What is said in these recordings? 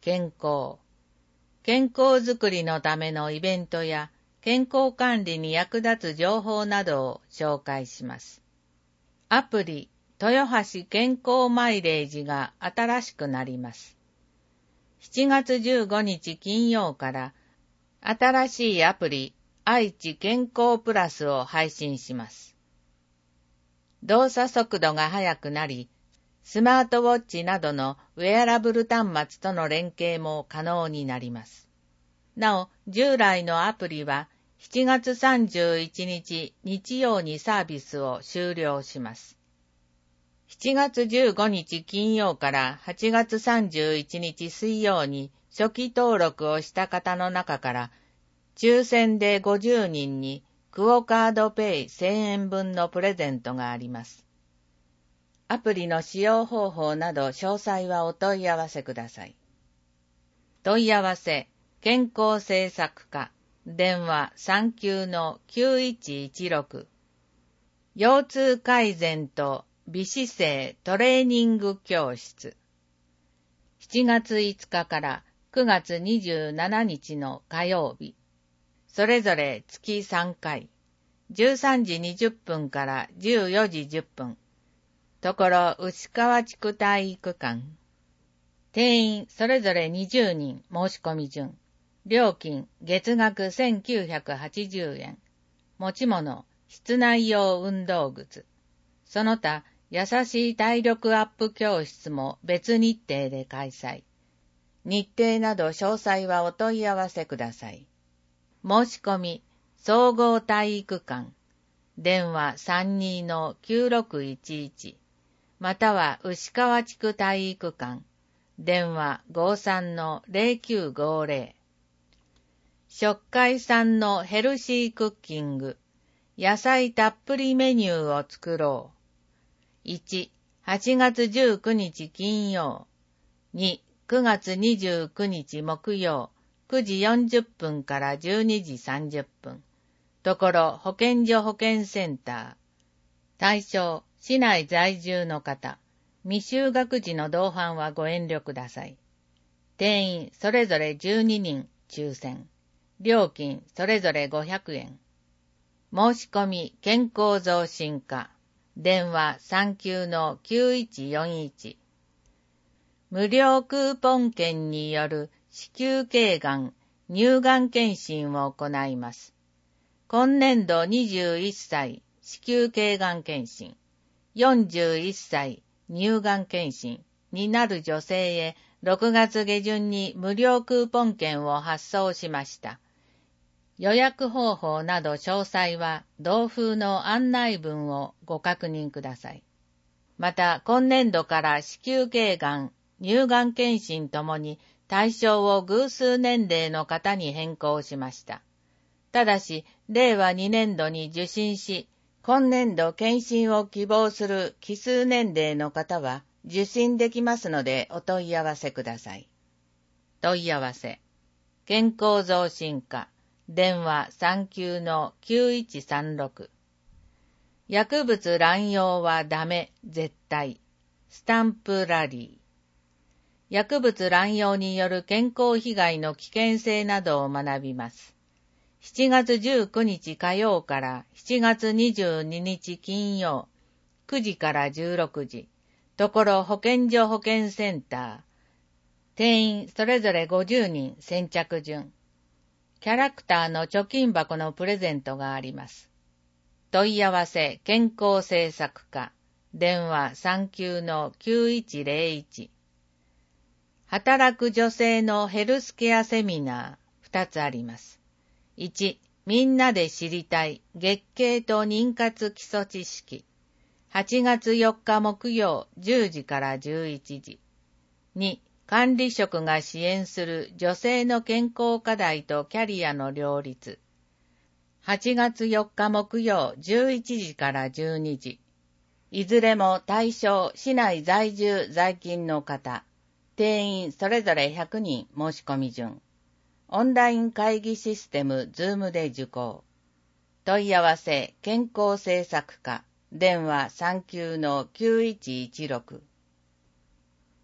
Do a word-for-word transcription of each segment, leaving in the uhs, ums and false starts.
健康。健康づくりのためのイベントや健康管理に役立つ情報などを紹介します。アプリ、豊橋健康マイレージが新しくなります。しちがつじゅうごにち金曜から新しいアプリ、愛知健康プラスを配信します。動作速度が速くなり、スマートウォッチなどのウェアラブル端末との連携も可能になります。なお、従来のアプリはしちがつさんじゅういちにち日曜にサービスを終了します。しちがつじゅうごにち金曜からはちがつさんじゅういちにち水曜に初期登録をした方の中から抽選でごじゅうにんにクオカードペイせんえんぶんのプレゼントがあります。アプリの使用方法など詳細はお問い合わせください。問い合わせ、健康政策課、電話 さんきゅうのきゅういちいちろく。腰痛改善と美姿勢トレーニング教室。しちがついつかからくがつにじゅうしちにちの火曜日。それぞれ月さんかい。じゅうさんじにじゅっぷんからじゅうよじじゅっぷん。ところ牛川地区体育館。定員それぞれにじゅうにん申し込み順。料金月額せんきゅうひゃくはちじゅうえん。持ち物室内用運動靴。その他優しい体力アップ教室も別日程で開催。日程など詳細はお問い合わせください。申し込み総合体育館。電話 さんにのきゅうろくいちいち。または牛川地区体育館、電話 ごさんのぜろきゅうごぜろ。食会さんのヘルシークッキング、野菜たっぷりメニューを作ろう。いち、はちがつじゅうくにち金曜。に、くがつにじゅうくにち木曜、くじよんじゅっぷんからじゅうにじさんじゅっぷん。ところ保健所保健センター。対象、市内在住の方、未就学児の同伴はご遠慮ください。定員それぞれじゅうににん抽選。料金それぞれごひゃくえん。申し込み健康増進課。電話 さんきゅうのきゅういちよんいち。無料クーポン券による子宮頸がん、乳がん検診を行います。今年度にじゅういっさい子宮頸がん検診。よんじゅういっさい乳がん検診になる女性へろくがつげじゅんに無料クーポン券を発送しました。予約方法など詳細は同封の案内文をご確認ください。また今年度から子宮頸がん、乳がん検診ともに対象を偶数年齢の方に変更しました。ただし、れいわにねんどに受診し、今年度検診を希望する奇数年齢の方は受診できますのでお問い合わせください。問い合わせ。健康増進課。電話 さんきゅうのきゅういちさんろく。薬物乱用はダメ、絶対。スタンプラリー。薬物乱用による健康被害の危険性などを学びます。しちがつじゅうくにち火曜からしちがつにじゅうににち金曜、くじからじゅうろくじ、ところ保健所保健センター。定員それぞれごじゅうにん先着順。キャラクターの貯金箱のプレゼントがあります。問い合わせ健康政策課。電話 さんきゅうのきゅういちぜろいち。働く女性のヘルスケアセミナーふたつあります。いち、みんなで知りたい月経と妊活基礎知識。はちがつよっか木曜じゅうじからじゅういちじ。に、管理職が支援する女性の健康課題とキャリアの両立。はちがつよっか木曜じゅういちじからじゅうにじ。いずれも対象市内在住在勤の方。定員それぞれひゃくにん申し込み順。オンライン会議システム Zoom で受講。問い合わせ健康政策課。電話 さんきゅうのきゅういちいちろく。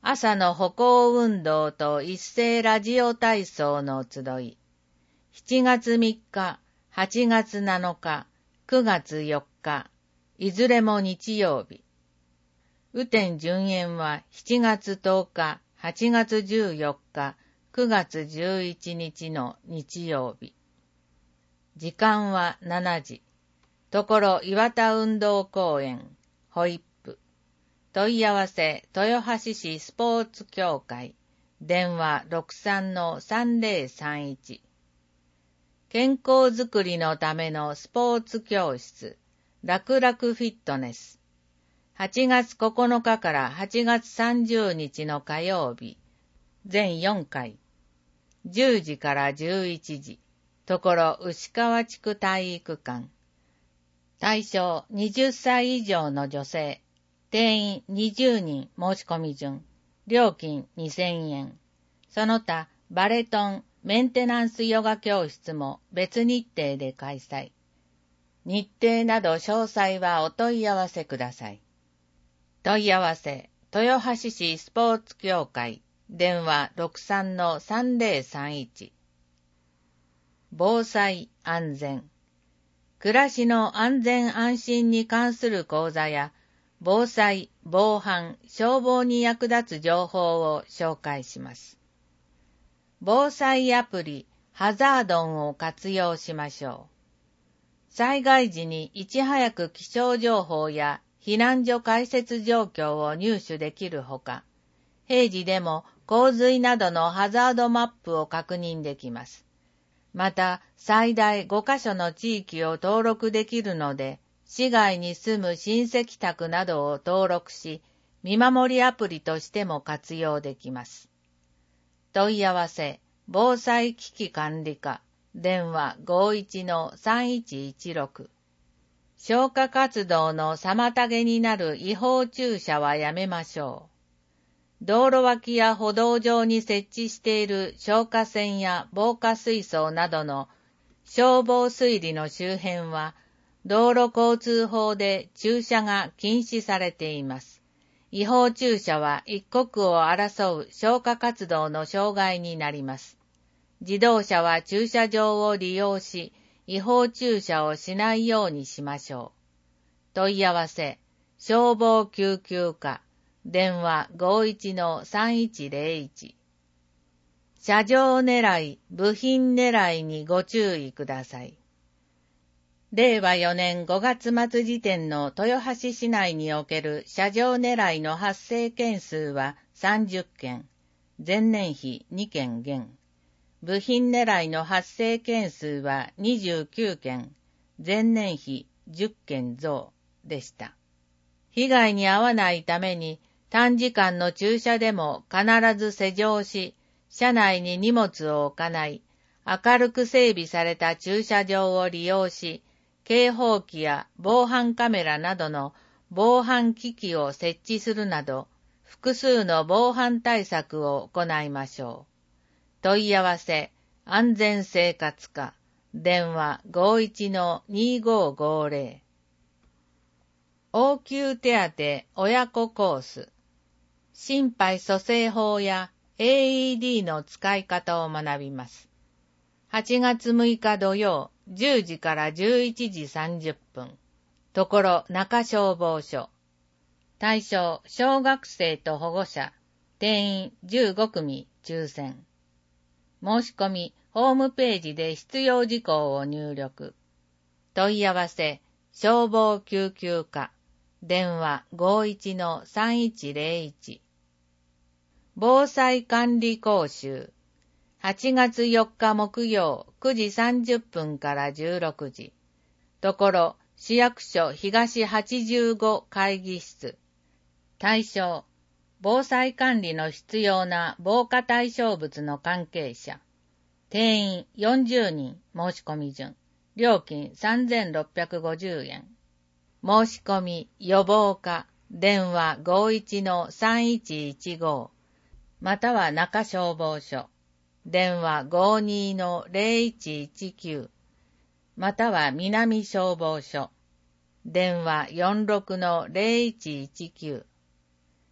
朝の歩行運動と一斉ラジオ体操の集い。しちがつみっか、はちがつなのか、くがつよっか、いずれも日曜日。雨天順延はしちがつとおか、はちがつじゅうよっか、くがつじゅういちにちの日曜日。時間はしちじ。ところ岩田運動公園、ホイップ。問い合わせ、豊橋市スポーツ協会。電話 ろくさんのさんぜろさんいち。健康づくりのためのスポーツ教室、楽々フィットネス。はちがつここのかからはちがつさんじゅうにちの火曜日、全よんかい。じゅうじからじゅういちじ。ところ牛川地区体育館。対象はたち以上の女性。定員にじゅうにん申し込み順。料金にせんえん。その他、バレトン、メンテナンスヨガ教室も別日程で開催。日程など詳細はお問い合わせください。問い合わせ、豊橋市スポーツ協会。電話 ろくさんのさんぜろさんいち。防災安全。暮らしの安全安心に関する講座や、防災、防犯、消防に役立つ情報を紹介します。防災アプリ、ハザードンを活用しましょう。災害時にいち早く気象情報や避難所開設状況を入手できるほか、平時でも洪水などのハザードマップを確認できます。また、最大ごかしょの地域を登録できるので、市外に住む親戚宅などを登録し、見守りアプリとしても活用できます。問い合わせ、防災危機管理課、電話 ごいちのさんいちいちろく。消火活動の妨げになる違法駐車はやめましょう。道路脇や歩道上に設置している消火栓や防火水槽などの消防水利の周辺は、道路交通法で駐車が禁止されています。違法駐車は一刻を争う消火活動の障害になります。自動車は駐車場を利用し、違法駐車をしないようにしましょう。問い合わせ、消防救急課、電話 ごいちのさんいちぜろいち。車上狙い、部品狙いにご注意ください。れいわよねんごがつ末時点の豊橋市内における車上狙いの発生件数はさんじゅっけん、前年比にけん減。部品狙いの発生件数はにじゅうきゅうけん、前年比じゅっけん増でした。被害に遭わないために短時間の駐車でも必ず施錠し、車内に荷物を置かない、明るく整備された駐車場を利用し、警報器や防犯カメラなどの防犯機器を設置するなど、複数の防犯対策を行いましょう。問い合わせ、安全生活課、電話 ごいちのにごごぜろ。応急手当親子コース。心肺蘇生法や エーイーディー の使い方を学びます。はちがつむいか土曜、じゅうじからじゅういちじさんじゅっぷん。ところ中消防署。対象、小学生と保護者。定員じゅうごくみ抽選。申し込み、ホームページで必要事項を入力。問い合わせ、消防救急課。電話 ごいちのさんいちぜろいち。防災管理講習。はちがつよっか木曜くじさんじゅっぷんからじゅうろくじ。ところ、市役所東はちじゅうご会議室。対象、防災管理の必要な防火対象物の関係者。定員よんじゅうにん申し込み順。料金さんぜんろっぴゃくごじゅうえん。申し込み予防課。電話 ごいちのさんいちいちご。または中消防署。電話 ごにのぜろいちいちきゅう。または南消防署。電話 よんろくのぜろいちいちきゅう。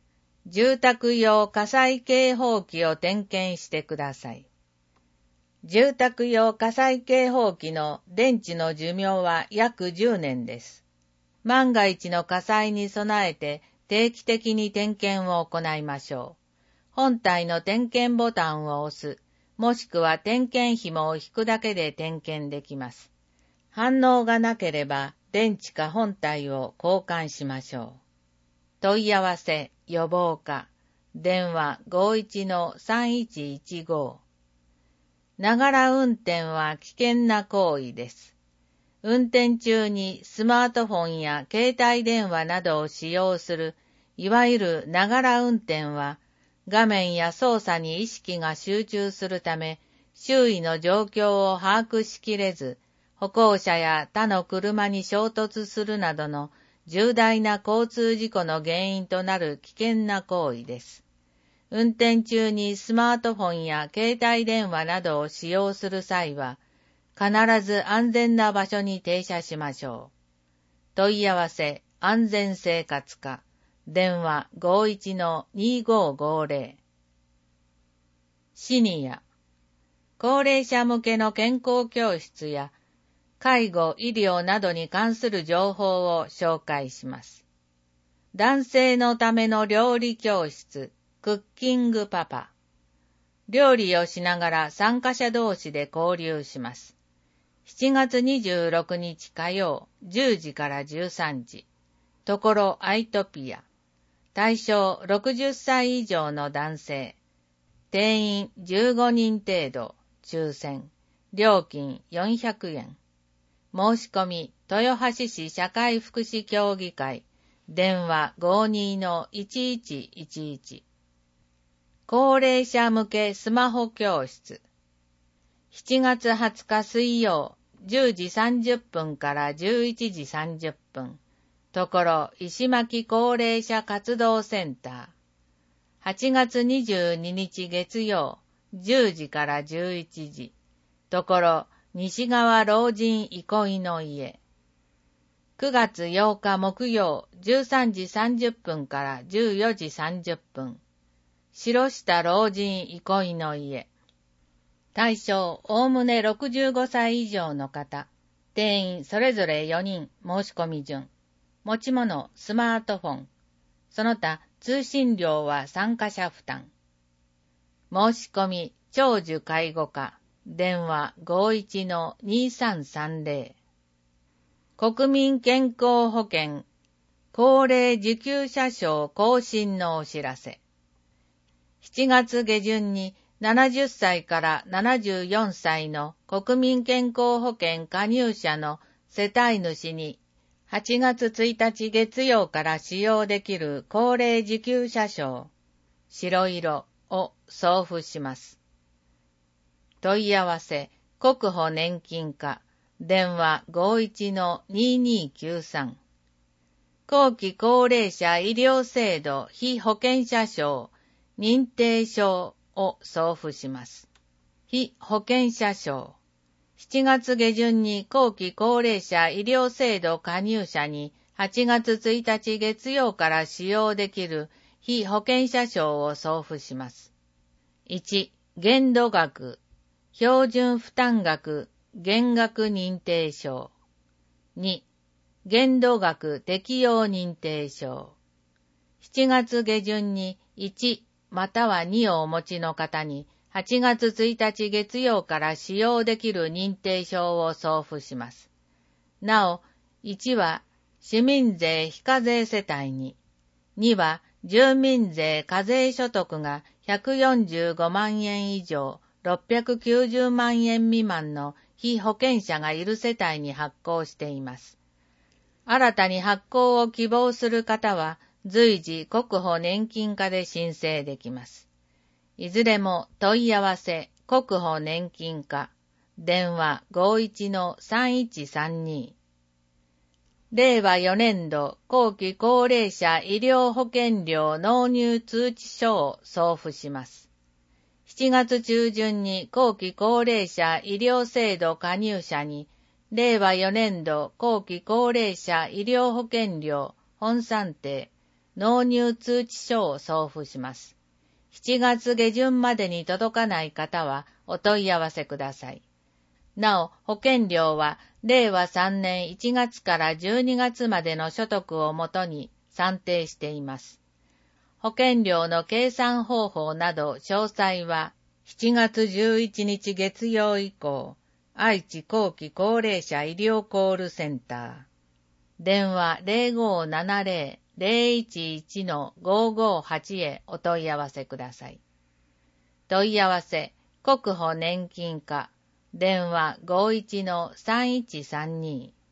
住宅用火災警報器を点検してください。住宅用火災警報器の電池の寿命は約じゅうねんです。万が一の火災に備えて定期的に点検を行いましょう。本体の点検ボタンを押す、もしくは点検紐を引くだけで点検できます。反応がなければ電池か本体を交換しましょう。問い合わせ予防課電話 ごいちのさんいちいちご。ながら運転は危険な行為です。運転中にスマートフォンや携帯電話などを使用する、いわゆるながら運転は、画面や操作に意識が集中するため、周囲の状況を把握しきれず、歩行者や他の車に衝突するなどの重大な交通事故の原因となる危険な行為です。運転中にスマートフォンや携帯電話などを使用する際は、必ず安全な場所に停車しましょう。問い合わせ安全生活課電話 ごいちのにごごぜろ。シニア高齢者向けの健康教室や介護・医療などに関する情報を紹介します。男性のための料理教室クッキングパパ。料理をしながら参加者同士で交流します。しちがつにじゅうろくにち火曜じゅうじからじゅうさんじ。ところアイトピア。対象ろくじゅっさい以上の男性。定員じゅうごにん程度。抽選。料金よんひゃくえん。申し込み豊橋市社会福祉協議会。電話 ごにのいちいちいちいち。高齢者向けスマホ教室。しちがつはつか水曜じゅうじさんじゅっぷんからじゅういちじさんじゅっぷん。ところ石巻高齢者活動センター。はちがつにじゅうににち月曜じゅうじからじゅういちじ。ところ西川老人憩いの家。くがつようか木曜じゅうさんじさんじゅっぷんからじゅうよじさんじゅっぷん。白下老人憩いの家。対象おおむねろくじゅうごさい以上の方。定員それぞれよにん。申し込み順。持ち物スマートフォン。その他通信料は参加者負担。申し込み長寿介護課。電話 ごいちのにさんさんぜろ。国民健康保険高齢受給者証更新のお知らせ。しちがつげじゅんにななじゅっさいからななじゅうよんさいの国民健康保険加入者の世帯主にはちがつついたち月曜から使用できる高齢受給者証白色を送付します。問い合わせ国保年金課電話 ごいちのににきゅうさん。後期高齢者医療制度被保険者証認定証を送付します。被保険者証。しちがつげじゅんに後期高齢者医療制度加入者にはちがつついたち月曜から使用できる被保険者証を送付します。いち. 限度額、標準負担額、減額認定証。に. 限度額適用認定証。しちがつげじゅんにいちまたはにをお持ちの方にはちがつついたち月曜から使用できる認定証を送付します。なお、いちは市民税非課税世帯に、には住民税課税所得がひゃくよんじゅうごまんえん以上ろっぴゃくきゅうじゅうまんえん未満の被保険者がいる世帯に発行しています。新たに発行を希望する方は随時国保年金課で申請できます。いずれも問い合わせ国保年金課電話 ごいちのさんいちさんに。れいわよねんど後期高齢者医療保険料納入通知書を送付します。しちがつちゅうじゅんに後期高齢者医療制度加入者にれいわよねんど後期高齢者医療保険料本算定納入通知書を送付します。しちがつげじゅんまでに届かない方はお問い合わせください。なお、保険料はれいわさんねんいちがつからじゅうにがつまでの所得をもとに算定しています。保険料の計算方法など詳細はしちがつじゅういちにち月曜以降、愛知後期高齢者医療コールセンター。電話 ゼロごーななゼロ ゼロいちいち ごーごーはち へお問い合わせください。問い合わせ、国保年金課、電話 ごーいちのさんいちさんに